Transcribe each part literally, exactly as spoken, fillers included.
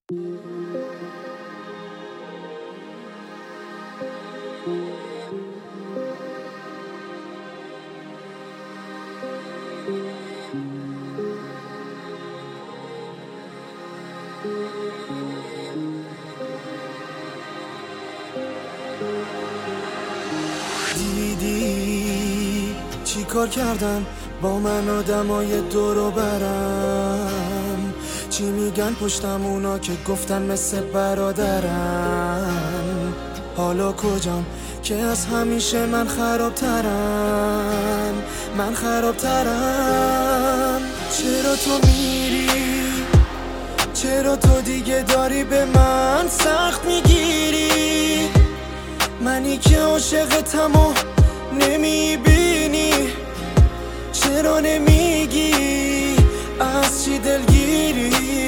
دیدی چی کار کردن با من آدمای دورو برم، چی میگن پشتم اونا که گفتن مثل برادرم. حالا کجام که از همیشه من خرابترم، من خرابترم. چرا تو میری؟ چرا تو دیگه داری به من سخت میگیری؟ منی که عاشقتم و نمیبینی، چرا نمیگی از چی دلگیری؟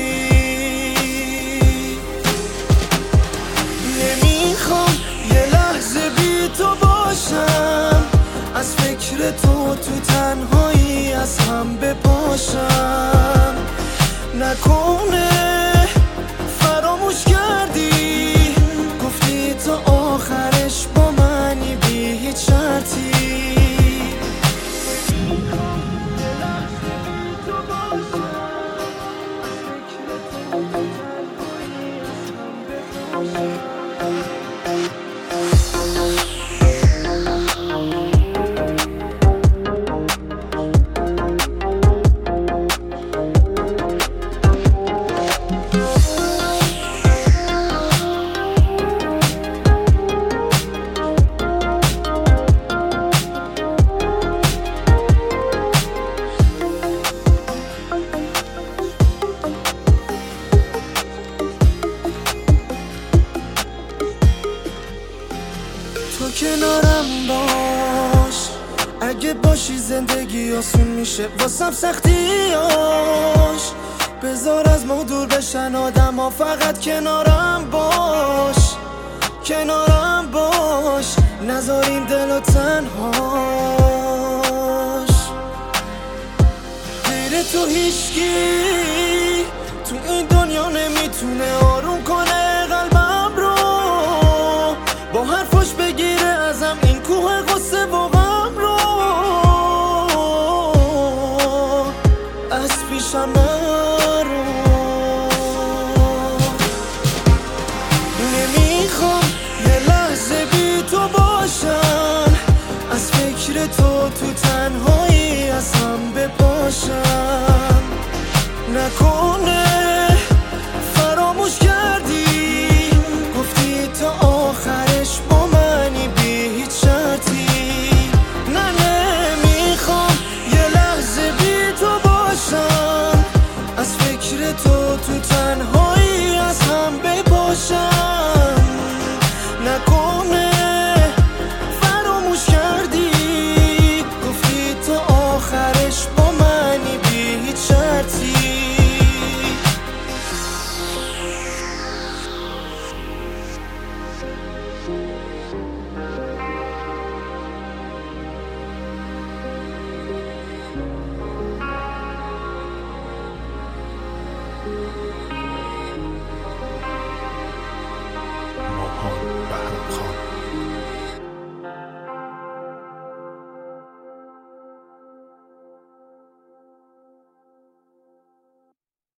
نمیخوام یه لحظه بی تو باشم، از فکر تو تو تنهایی از هم بپاشم. نکنه فراموش کردی، گفتی تا آخرش با منی بی هیچ شرطی. تو کنارم باش، اگه باشی زندگی آسون میشه واسم سختیاش. بذار از ما دور بشن آدم ها، فقط کنارم باش، کنارم باش. نذار این دلو تنهاش. غیر تو هیچکی تو این دنیا نمیتونه آروم کنه قلبم رو، با حرفاش بگیره ازم این کوه غصه و غم رو. از پیشم نرو، نمیخوام یه لحظه بی تو باشم، از فکر تو تو تنهایی از هم بپاشم. نکنه فراموش کردی، گفتی تا آخرش با منی بی هیچ شرطی. نه نمیخوام یه لحظه بی تو باشم، از فکر تو تو تنهایی از هم بپاشم. نکنه فراموش کردی، گفتی تا آخرش با منی بی هیچ شرطی.